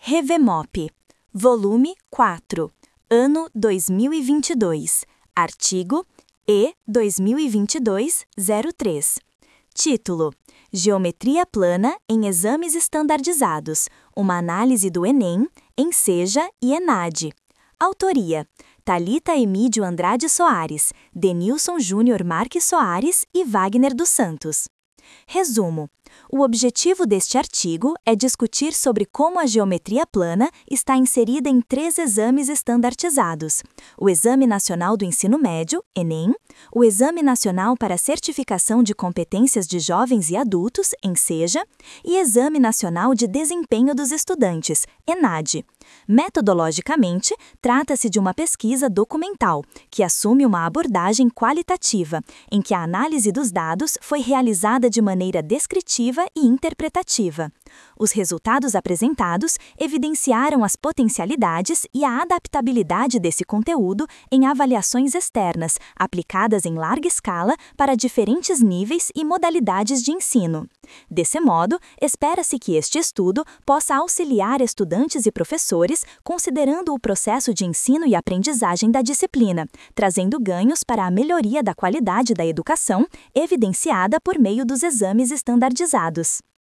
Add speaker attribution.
Speaker 1: Revemop, volume 4, ano 2022, artigo E 2022-03. Título: Geometria plana em exames estandardizados, uma análise do Enem, Enseja e ENAD. Autoria: Thalita Emídio Andrade Soares, Denilson Júnior Marques Soares e Wagner dos Santos. Resumo: o objetivo deste artigo é discutir sobre como a geometria plana está inserida em 3 exames estandardizados: o Exame Nacional do Ensino Médio, Enem, o Exame Nacional para a Certificação de Competências de Jovens e Adultos, Enseja, e Exame Nacional de Desempenho dos Estudantes, ENAD. Metodologicamente, trata-se de uma pesquisa documental, que assume uma abordagem qualitativa, em que a análise dos dados foi realizada de maneira descritiva e interpretativa. Os resultados apresentados evidenciaram as potencialidades e a adaptabilidade desse conteúdo em avaliações externas, aplicadas em larga escala para diferentes níveis e modalidades de ensino. Desse modo, espera-se que este estudo possa auxiliar estudantes e professores, considerando o processo de ensino e aprendizagem da disciplina, trazendo ganhos para a melhoria da qualidade da educação, evidenciada por meio dos exames estandardizados.